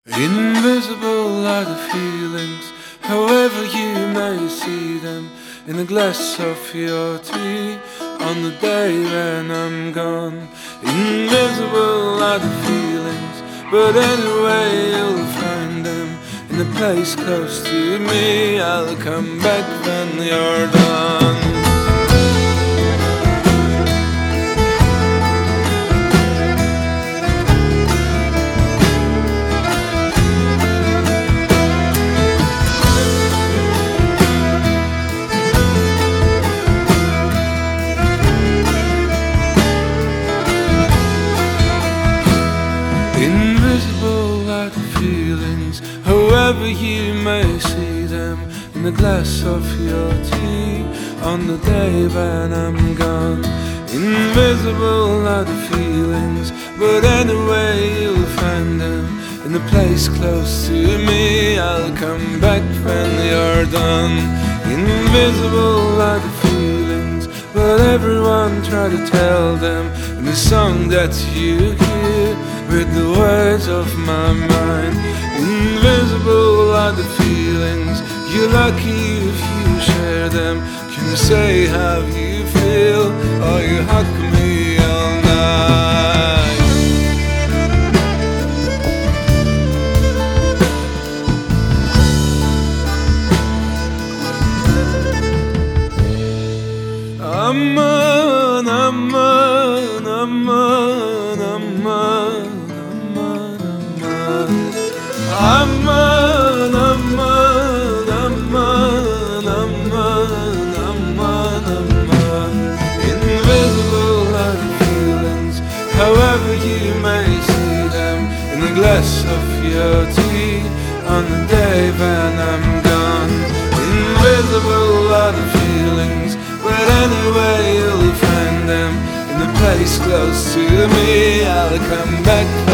Invisible are the feelings, however you may see them, in the glass of your tea on the day when I'm gone. Invisible are the feelings, but anyway you'll find them in a place close to me. I'll come back when you're done. Invisible are the feelings, however you may see them, in the glass of your tea on the day when I'm gone. Invisible are the feelings, but anyway you'll find them in the place close to me. I'll come back when you're done. Invisible are the feelings, but everyone try to tell them in the song that you hear with the words of my mind. Invisible are the feelings, you're lucky if you share them. Can you say how you feel, or you hug me all night? Aman, aman, aman, aman, aman, aman, aman, aman, aman, aman. Invisible are the feelings, however you may see them, in the glass of your tea on the day when I'm gone. Invisible are the feelings, but anyway you'll find them in the place close to me. I'll come back